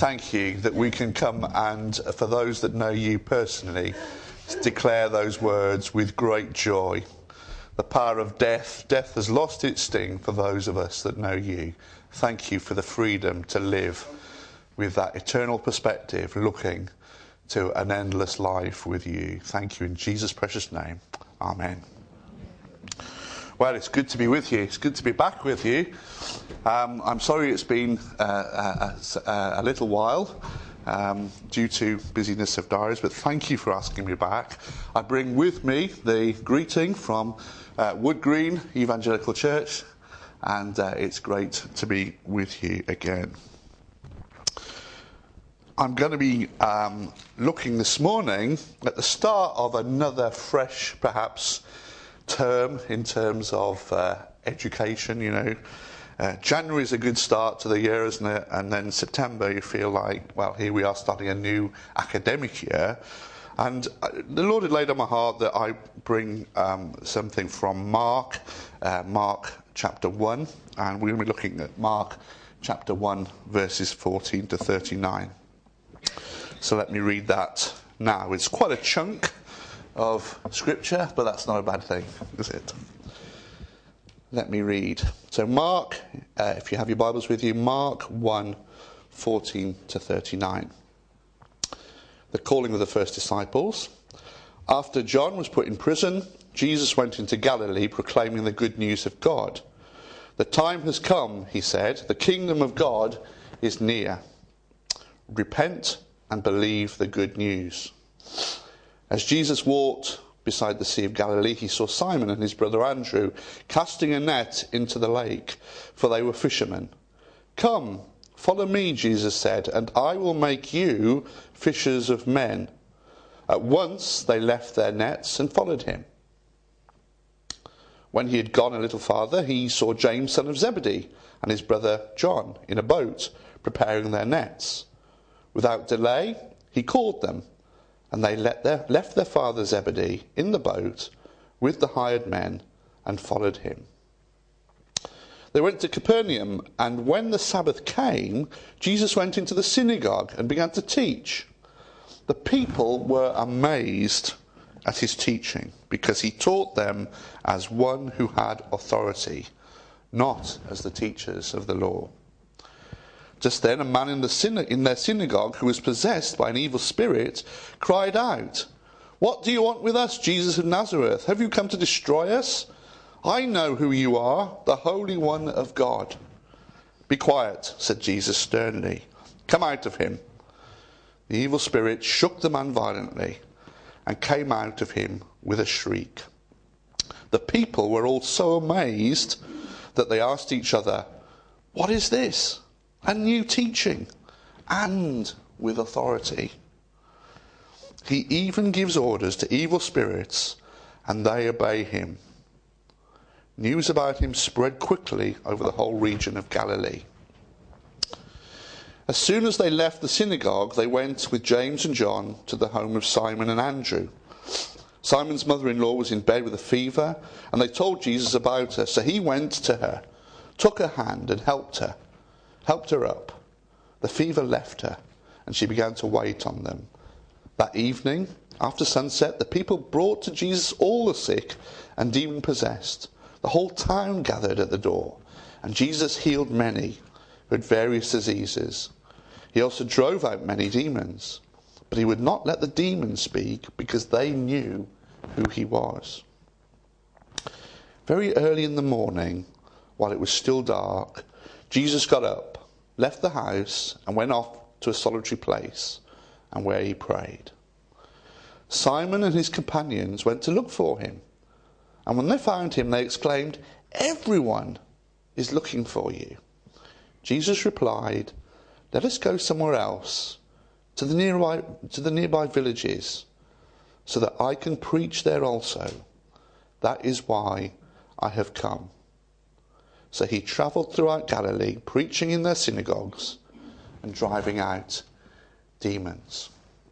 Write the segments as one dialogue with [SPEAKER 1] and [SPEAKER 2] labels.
[SPEAKER 1] thank you that we can come and, for those that know you personally, declare those words with great joy. The power of death has lost its sting for those of us that know you. Thank you for the freedom to live with that eternal perspective, looking to an endless life with you. Thank you in Jesus' precious name. Amen. Well, it's good to be with you. It's good to be back with you. I'm sorry it's been a little while due to busyness of diaries, but thank you for asking me back. I bring with me the greeting from Wood Green Evangelical Church, and it's great to be with you again. I'm going to be looking this morning at the start of another fresh, perhaps, term in terms of education. January is a good start to the year, isn't it? And then September, you feel like, well, here we are starting a new academic year. And the Lord had laid on my heart that I bring something from Mark chapter 1. And we're going to be looking at Mark chapter 1, verses 14 to 39. So let me read that now. It's quite a chunk of scripture, but that's not a bad thing, is it? Let me read. So Mark, if you have your Bibles with you, Mark 1, 14 to 39. The calling of the first disciples. After John was put in prison, Jesus went into Galilee proclaiming the good news of God. The time has come, he said, the kingdom of God is near. Repent and believe the good news. As Jesus walked beside the Sea of Galilee, he saw Simon and his brother Andrew casting a net into the lake, for they were fishermen. Come, follow me, Jesus said, and I will make you fishers of men. At once they left their nets and followed him. When he had gone a little farther, he saw James, son of Zebedee, and his brother John in a boat, preparing their nets. Without delay, he called them, and they left their father Zebedee in the boat with the hired men and followed him. They went to Capernaum, and when the Sabbath came, Jesus went into the synagogue and began to teach. The people were amazed at his teaching, because he taught them as one who had authority, not as the teachers of the law. Just then a man in their synagogue who was possessed by an evil spirit cried out, "What do you want with us, Jesus of Nazareth? Have you come to destroy us? I know who you are, the Holy One of God." "Be quiet," said Jesus sternly. "Come out of him." The evil spirit shook the man violently and came out of him with a shriek. The people were all so amazed that they asked each other, "What is this? A new teaching, and with authority. He even gives orders to evil spirits, and they obey him." News about him spread quickly over the whole region of Galilee. As soon as they left the synagogue, they went with James and John to the home of Simon and Andrew. Simon's mother-in-law was in bed with a fever, and they told Jesus about her. So he went to her, took her hand and helped her up. The fever left her, and she began to wait on them. That evening, after sunset, the people brought to Jesus all the sick and demon-possessed. The whole town gathered at the door, and Jesus healed many who had various diseases. He also drove out many demons, but he would not let the demons speak, because they knew who he was. Very early in the morning, while it was still dark, Jesus got up, left the house, and went off to a solitary place, and where he prayed. Simon and his companions went to look for him, and when they found him, they exclaimed, "Everyone is looking for you." Jesus replied, "Let us go somewhere else, to the nearby villages, so that I can preach there also. That is why I have come." So he travelled throughout Galilee, preaching in their synagogues and driving out demons.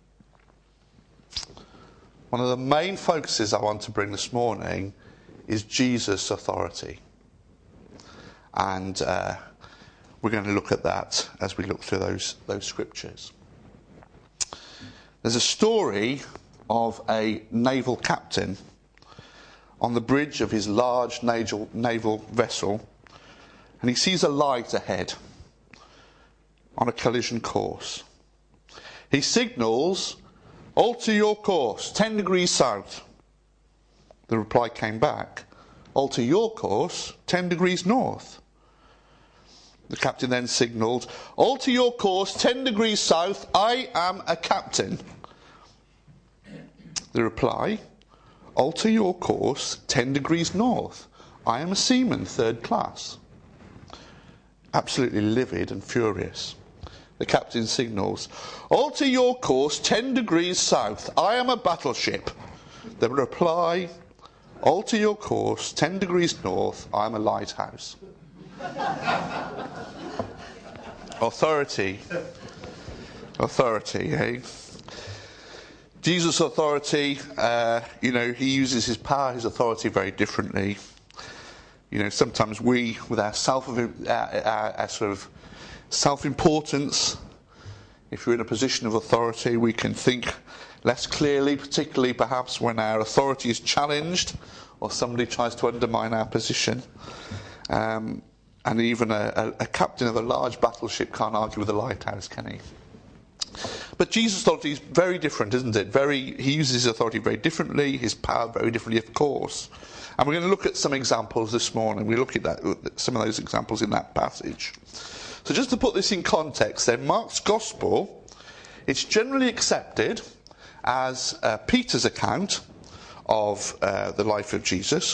[SPEAKER 1] One of the main focuses I want to bring this morning is Jesus' authority. And we're going to look at that as we look through those scriptures. There's a story of a naval captain on the bridge of his large naval vessel, and he sees a light ahead on a collision course. He signals, "Alter your course, 10 degrees south." The reply came back, "Alter your course, 10 degrees north." The captain then signalled, "Alter your course, 10 degrees south, I am a captain." The reply, "Alter your course, 10 degrees north, I am a seaman, 3rd class." Absolutely livid and furious, the captain signals, "Alter your course 10 degrees south, I am a battleship." The reply, "Alter your course 10 degrees north, I am a lighthouse." Authority, eh? Jesus' authority, he uses his power, his authority very differently. Sometimes we, with our sort of self-importance, if you're in a position of authority, we can think less clearly, particularly perhaps when our authority is challenged or somebody tries to undermine our position. And even a captain of a large battleship can't argue with a lighthouse, can he? But Jesus' authority is very different, isn't it? He uses his authority very differently, his power very differently, of course. And we're going to look at some examples this morning. We look at some of those examples in that passage. So just to put this in context then, Mark's Gospel, it's generally accepted as Peter's account of the life of Jesus.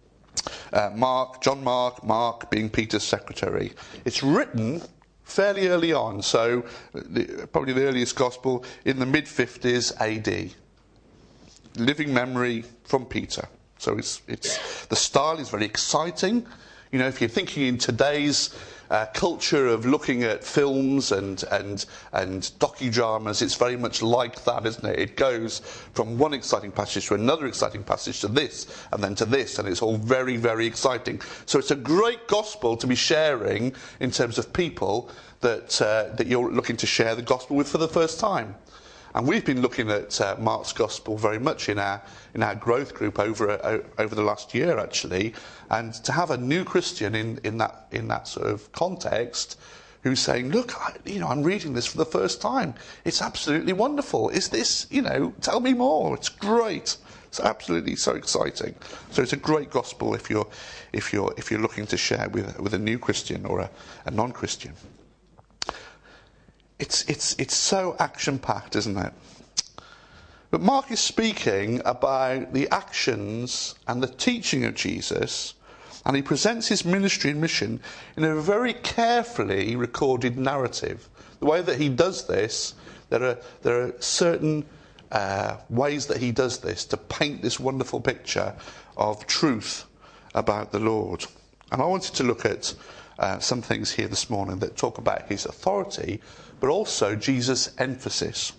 [SPEAKER 1] John Mark being Peter's secretary. It's written fairly early on, so probably the earliest Gospel in the mid-50s AD. Living memory from Peter. So it's the style is very exciting. If you're thinking in today's culture of looking at films and docudramas, it's very much like that, isn't it? It goes from one exciting passage to another exciting passage to this, and then to this, and it's all very, very exciting. So it's a great gospel to be sharing in terms of people that you're looking to share the gospel with for the first time. And we've been looking at Mark's Gospel very much in our growth group over the last year, actually. And to have a new Christian in that sort of context who's saying, "Look, I'm reading this for the first time. It's absolutely wonderful. Is this, tell me more. It's great. It's absolutely so exciting." So it's a great gospel if you're looking to share with a new Christian or a non-Christian. It's so action-packed, isn't it? But Mark is speaking about the actions and the teaching of Jesus, and he presents his ministry and mission in a very carefully recorded narrative. The way that he does this, there are certain ways that he does this to paint this wonderful picture of truth about the Lord. And I wanted to look at some things here this morning that talk about his authority, but also Jesus' emphasis.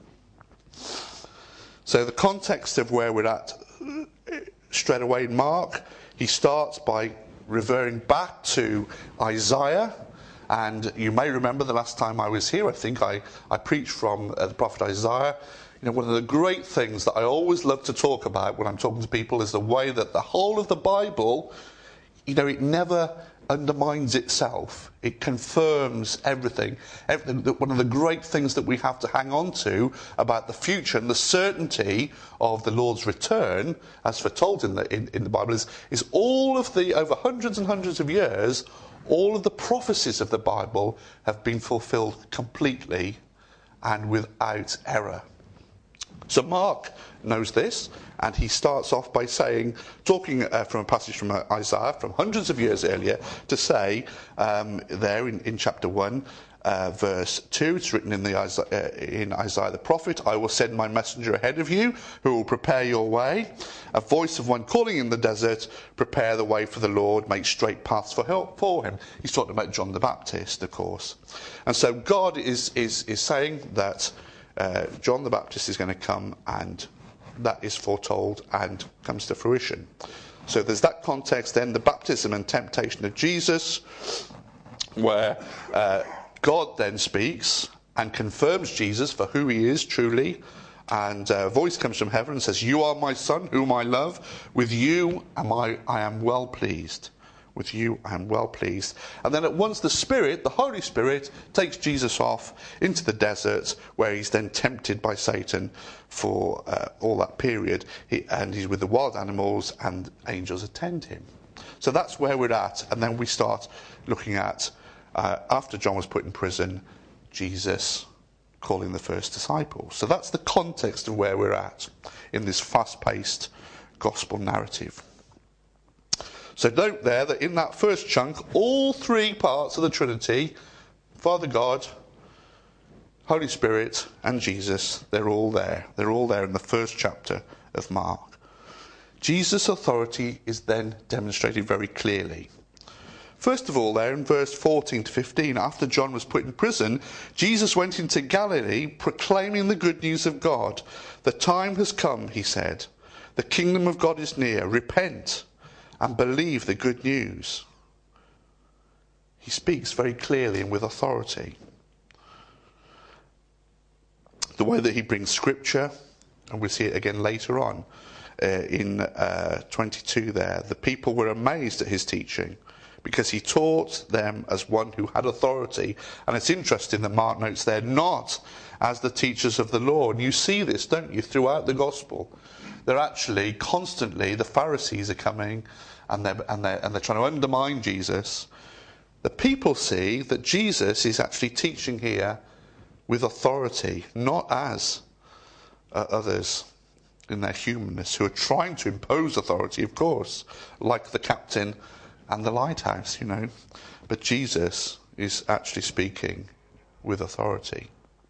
[SPEAKER 1] So the context of where we're at straight away in Mark, he starts by referring back to Isaiah. And you may remember the last time I was here, I think I preached from the prophet Isaiah. One of the great things that I always love to talk about when I'm talking to people is the way that the whole of the Bible, it never undermines itself. It confirms everything. One of the great things that we have to hang on to about the future and the certainty of the Lord's return, as foretold in the Bible, is all of the, over hundreds and hundreds of years, all of the prophecies of the Bible have been fulfilled completely and without error. So Mark knows this, and he starts off by talking from a passage from Isaiah from hundreds of years earlier, to say there in chapter 1, verse 2, it's written in Isaiah the prophet, "I will send my messenger ahead of you, who will prepare your way. A voice of one calling in the desert, prepare the way for the Lord, make straight paths for him." He's talking about John the Baptist, of course. And so God is saying that John the Baptist is going to come, and that is foretold and comes to fruition. So there's that context, then the baptism and temptation of Jesus, where God then speaks and confirms Jesus for who he is truly. And a voice comes from heaven and says, "You are my son, whom I love. With you I am well pleased. With you I am well pleased." And then at once the Spirit, the Holy Spirit, takes Jesus off into the desert, where he's then tempted by Satan for all that period. And he's with the wild animals, and angels attend him. So that's where we're at. And then we start looking at, after John was put in prison, Jesus calling the first disciples. So that's the context of where we're at in this fast-paced gospel narrative. So note there that in that first chunk, all three parts of the Trinity, Father God, Holy Spirit and Jesus, they're all there. They're all there in the first chapter of Mark. Jesus' authority is then demonstrated very clearly. First of all, there in verse 14 to 15, after John was put in prison, Jesus went into Galilee proclaiming the good news of God. "The time has come," he said. "The kingdom of God is near. Repent and believe the good news." He speaks very clearly and with authority. The way that he brings scripture, and we'll see it again later on in 22 there, the people were amazed at his teaching, because he taught them as one who had authority. And it's interesting that Mark notes there, not as the teachers of the law. And you see this, don't you, throughout the gospel. They're actually constantly, the Pharisees are coming and they're trying to undermine Jesus. The people see that Jesus is actually teaching here with authority, not as others in their humanness, who are trying to impose authority, of course, like the captain and the lighthouse, you know. But Jesus is actually speaking with authority.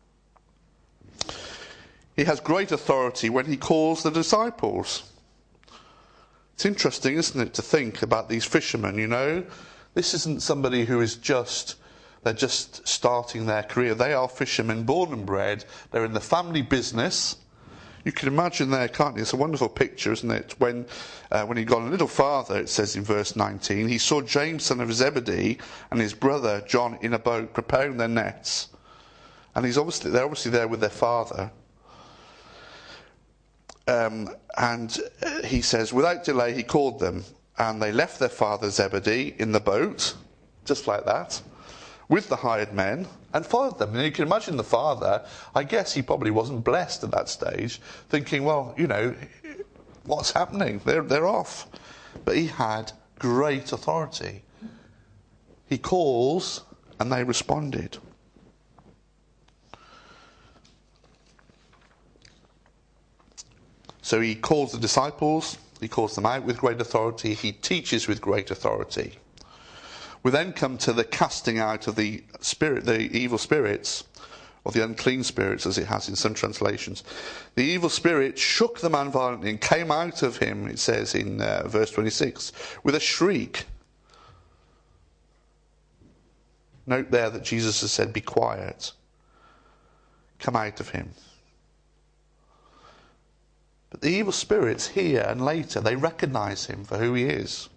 [SPEAKER 1] He has great authority when he calls the disciples. It's interesting, isn't it, to think about these fishermen, you know. This isn't somebody who is they're just starting their career. They are fishermen, born and bred. They're in the family business. You can imagine there, can't you? It's a wonderful picture, isn't it? When he'd gone a little farther, it says in verse 19, he saw James, son of Zebedee, and his brother John in a boat preparing their nets. And they're obviously there with their father. And he says, without delay, he called them. And they left their father Zebedee in the boat, just like that, with the hired men, and followed them. And you can imagine the father, I guess he probably wasn't blessed at that stage, thinking, well, you know, what's happening? They're off. But he had great authority. He calls, and they responded. So he calls the disciples, he calls them out with great authority, he teaches with great authority. We then come to the casting out of the evil spirits, or the unclean spirits, as it has in some translations. The evil spirit shook the man violently and came out of him, it says in verse 26, with a shriek. Note there that Jesus has said, be quiet. Come out of him. But the evil spirits here and later, they recognize him for who he is.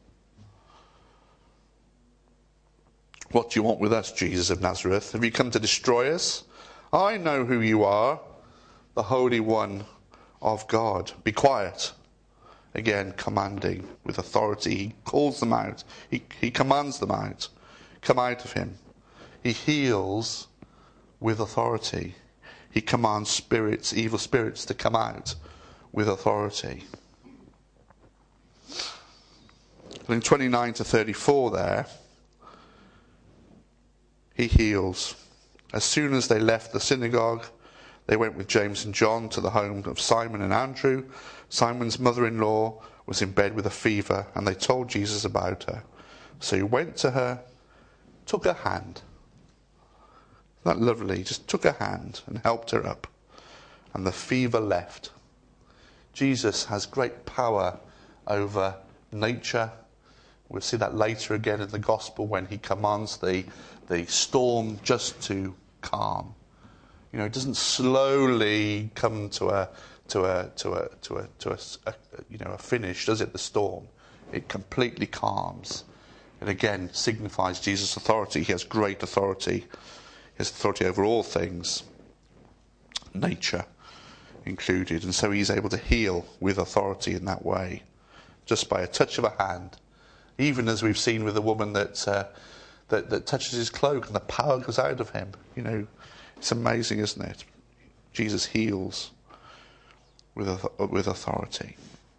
[SPEAKER 1] What do you want with us, Jesus of Nazareth? Have you come to destroy us? I know who you are, the Holy One of God. Be quiet. Again, commanding with authority. He calls them out. He commands them out. Come out of him. He heals with authority. He commands spirits, evil spirits, to come out with authority. In 29 to 34 there, he heals. As soon as they left the synagogue, they went with James and John to the home of Simon and Andrew. Simon's mother-in-law was in bed with a fever, and they told Jesus about her. So he went to her, took her hand. Isn't that lovely? He just took her hand and helped her up. And the fever left. Jesus has great power over nature. We'll see that later again in the gospel when he commands the storm just to calm. You know, it doesn't slowly come to a finish, does it? The storm, it completely calms. It again signifies Jesus' authority. He has great authority. He has authority over all things, nature included. And so he's able to heal with authority in that way, just by a touch of a hand. Even as we've seen with the woman that touches his cloak and the power goes out of him. You know, it's amazing, isn't it? Jesus heals with authority.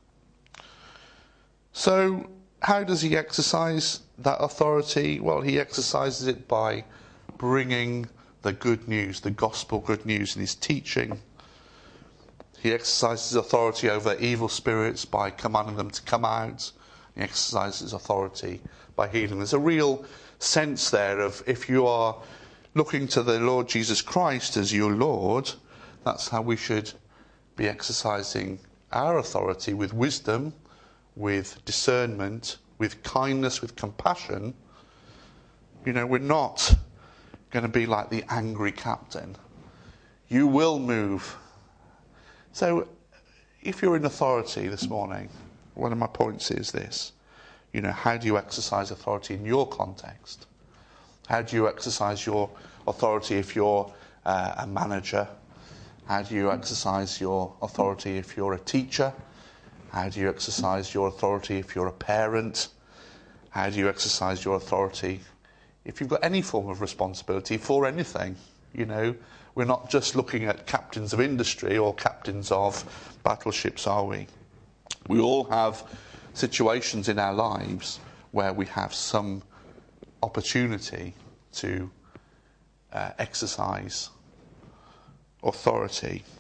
[SPEAKER 1] So, how does he exercise that authority? Well, he exercises it by bringing the good news, the gospel good news in his teaching. He exercises authority over evil spirits by commanding them to come out. He exercises authority by healing. There's a real sense there of, if you are looking to the Lord Jesus Christ as your Lord, that's how we should be exercising our authority, with wisdom, with discernment, with kindness, with compassion. You know, we're not going to be like the angry captain. You will move. So, if you're in authority this morning, one of my points is this. You know, how do you exercise authority in your context? How do you exercise your authority if you're a manager? How do you exercise your authority if you're a teacher? How do you exercise your authority if you're a parent? How do you exercise your authority if you've got any form of responsibility for anything? You know, we're not just looking at captains of industry or captains of battleships, are we? We all have situations in our lives where we have some opportunity to exercise authority.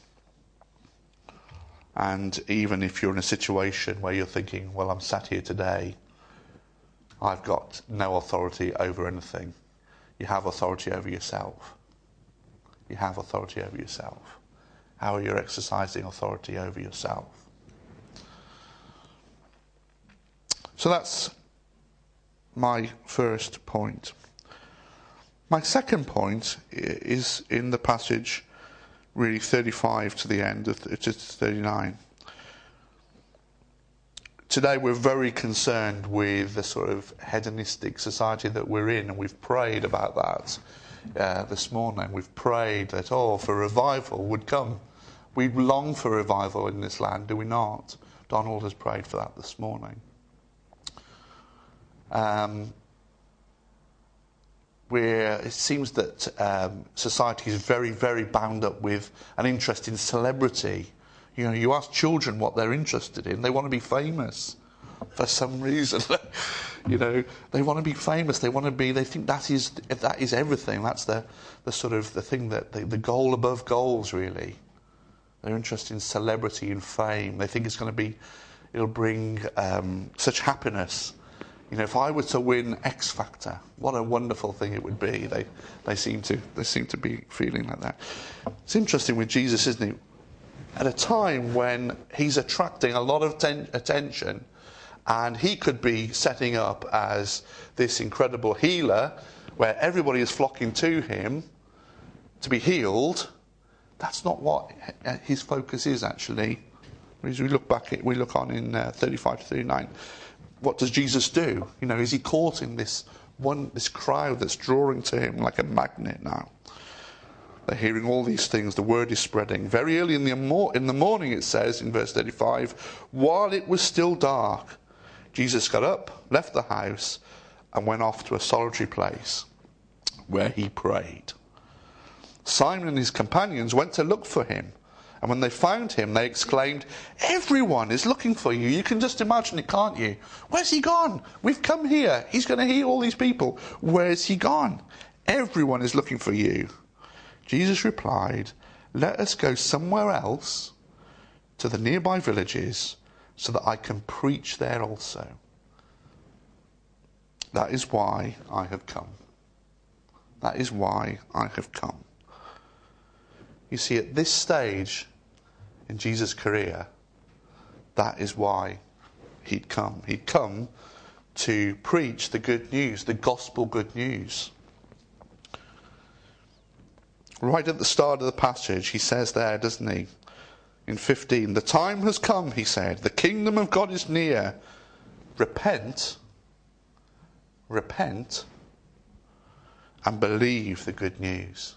[SPEAKER 1] And even if you're in a situation where you're thinking, well, I'm sat here today, I've got no authority over anything. You have authority over yourself. You have authority over yourself. How are you exercising authority over yourself? So that's my first point. My second point is in the passage, really 35 to the end, it's 39. Today we're very concerned with the sort of hedonistic society that we're in, and we've prayed about that this morning. We've prayed that, for revival would come. We long for revival in this land, do we not? Donald has prayed for that this morning. It seems that society is very, very bound up with an interest in celebrity. You know, you ask children what they're interested in, they want to be famous for some reason. You know, they want to be famous. They think that is everything. That's the sort of the thing that the goal above goals, really. They're interested in celebrity and fame. They think it'll bring such happiness. You know, if I were to win X Factor, what a wonderful thing it would be. They seem to be feeling like that. It's interesting with Jesus, isn't it? At a time when he's attracting a lot of attention, and he could be setting up as this incredible healer, where everybody is flocking to him to be healed. That's not what his focus is, actually. As we look on in 35 to 39. What does Jesus do? You know, is he caught in this crowd that's drawing to him like a magnet now? They're hearing all these things. The word is spreading. Very early in the morning, it says in verse 35, while it was still dark, Jesus got up, left the house, and went off to a solitary place where he prayed. Simon and his companions went to look for him. And when they found him, they exclaimed, everyone is looking for you. You can just imagine it, can't you? Where's he gone? We've come here. He's going to heal all these people. Where's he gone? Everyone is looking for you. Jesus replied, let us go somewhere else to the nearby villages so that I can preach there also. That is why I have come. That is why I have come. You see, at this stage in Jesus' career, that is why he'd come. He'd come to preach the good news, the gospel good news. Right at the start of the passage, he says there, doesn't he? In 15, the time has come, he said. The kingdom of God is near. Repent repent and believe the good news.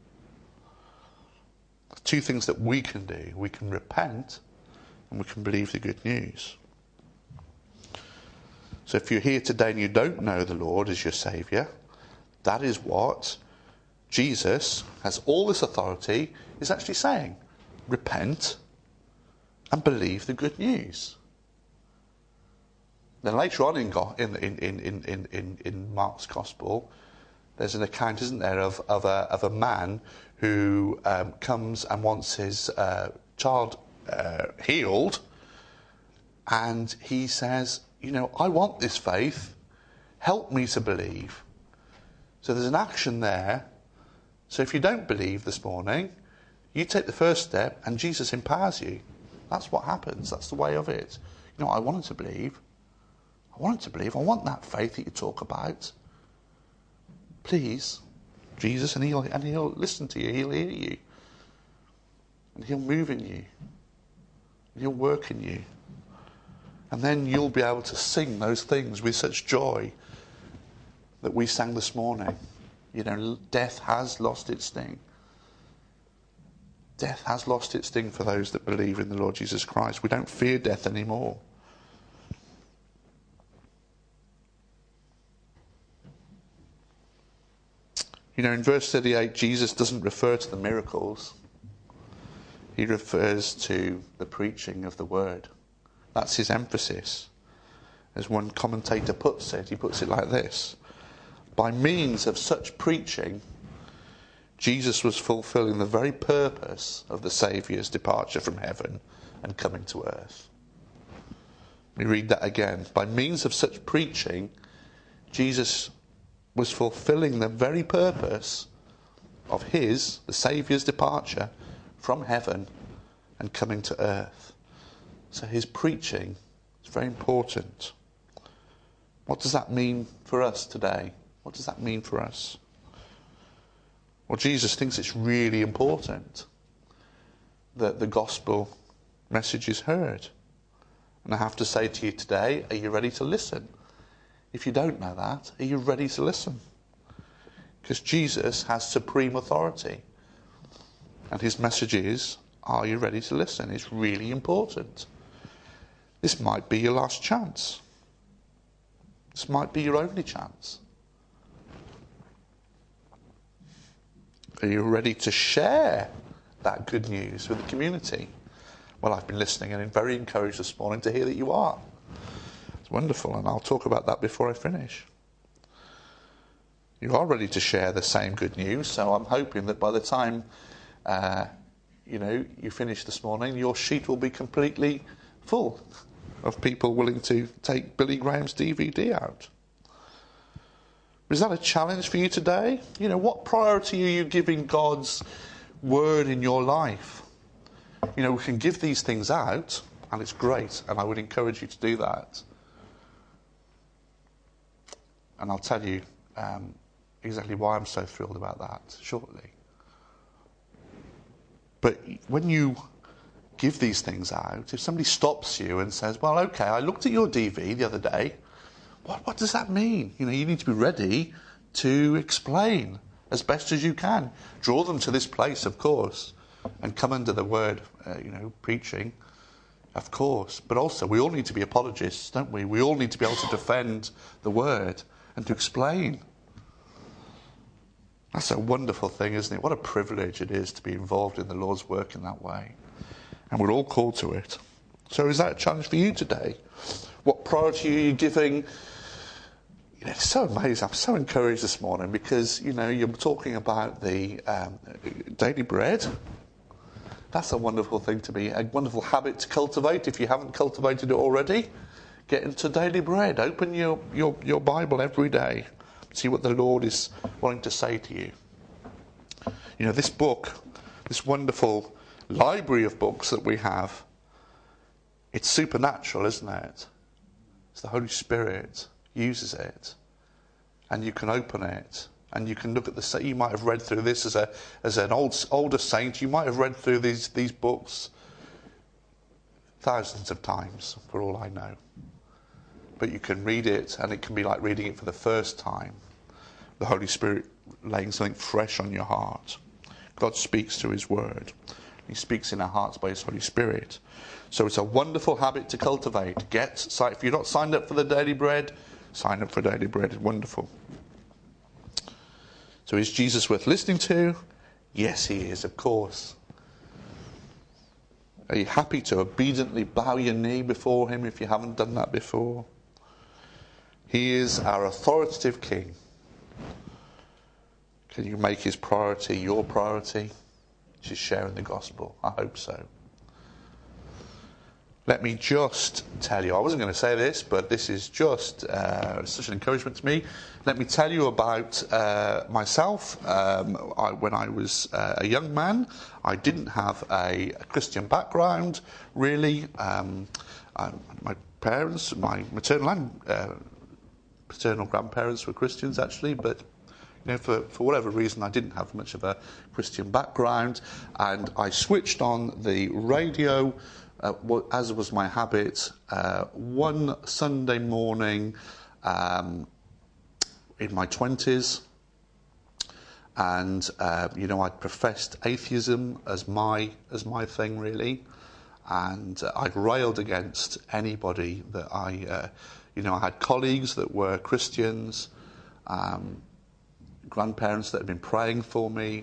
[SPEAKER 1] Two things that we can do. We can repent and we can believe the good news. So if you're here today and you don't know the Lord as your Saviour, that is what Jesus has all this authority is actually saying. Repent and believe the good news. Then later on in Mark's Gospel, there's an account, isn't there, of a man who comes and wants his child healed, and he says, I want this faith, help me to believe. So there's an action there. So if you don't believe this morning, you take the first step and Jesus empowers you. That's what happens. That's the way of it. I wanted to believe. I want that faith that you talk about. Please, Jesus, and he'll listen to you. He'll hear you. And he'll move in you. And he'll work in you. And then you'll be able to sing those things with such joy that we sang this morning. Death has lost its sting. Death has lost its sting for those that believe in the Lord Jesus Christ. We don't fear death anymore. In verse 38, Jesus doesn't refer to the miracles. He refers to the preaching of the word. That's his emphasis. As one commentator puts it, he puts it like this. By means of such preaching, Jesus was fulfilling the very purpose of the Saviour's departure from heaven and coming to earth. Let me read that again. By means of such preaching, Jesus was fulfilling the very purpose of the Saviour's departure from heaven and coming to earth. So his preaching is very important. What does that mean for us today? What does that mean for us? Well, Jesus thinks it's really important that the gospel message is heard. And I have to say to you today, are you ready to listen? If you don't know that, are you ready to listen? Because Jesus has supreme authority. And his message is, are you ready to listen? It's really important. This might be your last chance. This might be your only chance. Are you ready to share that good news with the community? Well, I've been listening and very encouraged this morning to hear that you are. It's wonderful, and I'll talk about that before I finish. You are ready to share the same good news, so I'm hoping that by the time you finish this morning, your sheet will be completely full of people willing to take Billy Graham's DVD out. Is that a challenge for you today? What priority are you giving God's word in your life? We can give these things out, and it's great, and I would encourage you to do that. And I'll tell you exactly why I'm so thrilled about that shortly. But when you give these things out, if somebody stops you and says, well, okay, I looked at your DV the other day, what does that mean? You need to be ready to explain as best as you can. Draw them to this place, of course, and come under the word, preaching, of course. But also, we all need to be apologists, don't we? We all need to be able to defend the word and to explain. That's a wonderful thing, isn't it? What a privilege it is to be involved in the Lord's work in that way. And we're all called to it. So is that a challenge for you today? What priority are you giving? It's so amazing. I'm so encouraged this morning because, you're talking about the daily bread. That's a wonderful thing a wonderful habit to cultivate. If you haven't cultivated it already, get into daily bread. Open your Bible every day. See what the Lord is wanting to say to you. This book, this wonderful library of books that we have, it's supernatural, isn't it? It's the Holy Spirit uses it, and you can open it, and you can look at you might have read through this as an older saint. You might have read through these books thousands of times, for all I know. but you can read it and it can be like reading it for the first time. The Holy Spirit laying something fresh on your heart. God speaks through his word. He speaks in our hearts by his Holy Spirit. So it's a wonderful habit to cultivate. If you're not signed up for the Daily Bread, sign up for Daily Bread. It's wonderful. So is Jesus worth listening to? Yes, he is, of course. Are you happy to obediently bow your knee before him if you haven't done that before? He is our authoritative King. Can you make his priority your priority? Which is sharing the gospel. I hope so. Let me just tell you, I wasn't going to say this, but this is just such an encouragement to me. Let me tell you about myself. When I was a young man, I didn't have a Christian background, really. My parents, my maternal and paternal grandparents were Christians, actually, but for whatever reason, I didn't have much of a Christian background, and I switched on the radio, as was my habit, one Sunday morning in my 20s, and I'd professed atheism as my thing, really, and I'd railed against anybody that I had colleagues that were Christians. Grandparents that had been praying for me,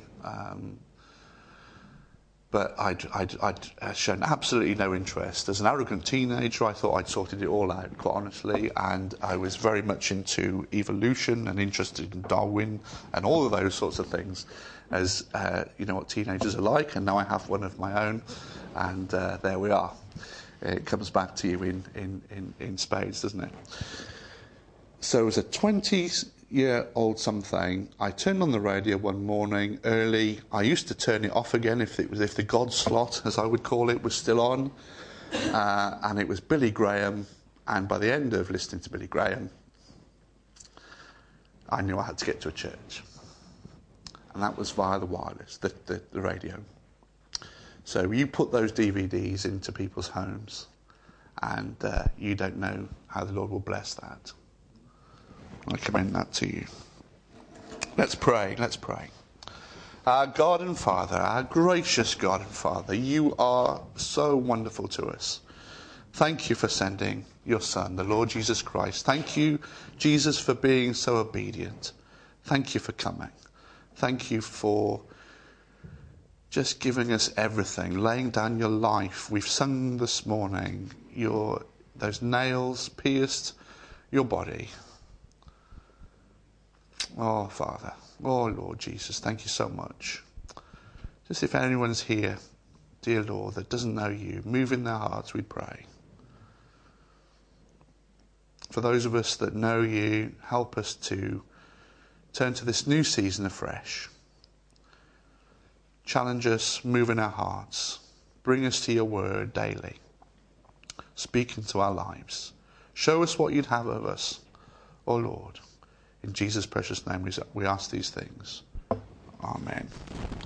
[SPEAKER 1] but I'd shown absolutely no interest. As an arrogant teenager, I thought I'd sorted it all out, quite honestly, and I was very much into evolution and interested in Darwin and all of those sorts of things, as what teenagers are like, and now I have one of my own, and there we are. It comes back to you in spades, doesn't it? So as a 20-year-old something, I turned on the radio one morning early. I used to turn it off again if the God slot, as I would call it, was still on. And it was Billy Graham. And by the end of listening to Billy Graham, I knew I had to get to a church. And that was via the wireless, the radio. So you put those DVDs into people's homes, and you don't know how the Lord will bless that. I commend that to you. Let's pray. Our God and Father, our gracious God and Father, you are so wonderful to us. Thank you for sending your Son, the Lord Jesus Christ. Thank you, Jesus, for being so obedient. Thank you for coming. Thank you for just giving us everything, laying down your life. We've sung this morning, those nails pierced your body. Oh, Father. Oh, Lord Jesus, thank you so much. Just if anyone's here, dear Lord, that doesn't know you, move in their hearts, we pray. For those of us that know you, help us to turn to this new season afresh. Challenge us, move in our hearts. Bring us to your word daily. Speak into our lives. Show us what you'd have of us, oh Lord. In Jesus' precious name we ask these things. Amen.